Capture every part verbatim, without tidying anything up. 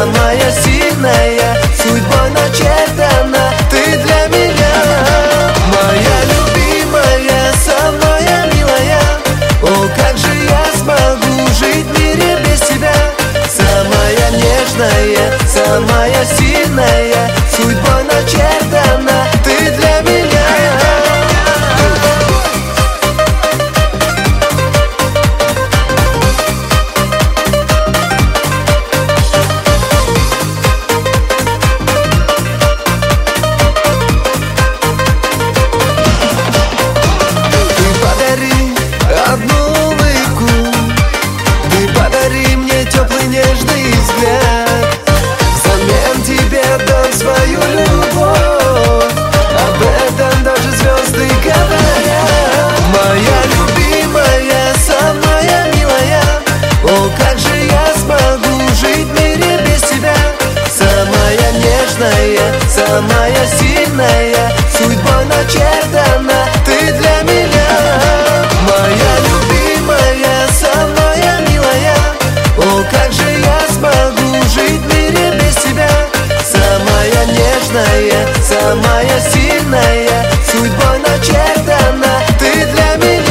самая сильная, судьбой начертана ты для меня. Моя любимая, самая милая, о, как же я смогу жить в мире без тебя. Самая нежная, самая сильная, судьбой начертана ты для меня. Теплый нежный взгляд, взамен тебе дам свою любовь. Об этом даже звезды говорят. Моя любимая, самая милая, о, как же я смогу жить в мире без тебя. Самая нежная, самая сильная, судьбой начертана ты для меня. Моя любимая, самая милая, о, как же я смогу жить в мире без тебя. Самая нежная, самая сильная, судьбой начертана ты для меня.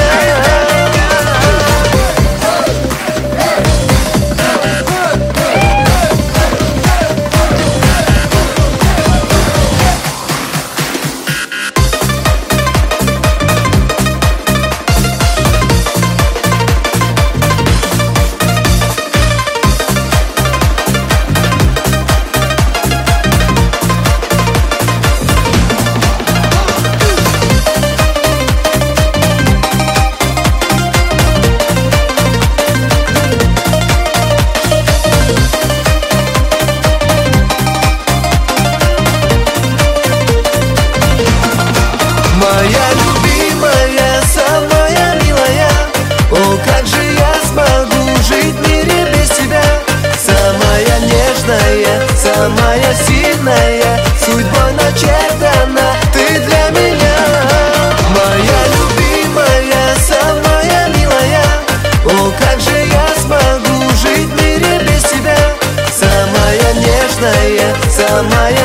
Моя любимая, самая милая, о, как же я смогу жить в мире без тебя. Самая нежная, самая сильная, судьбой начертана ты для меня. Моя любимая, самая милая, о, как же я смогу жить в мире без тебя. Самая нежная, самая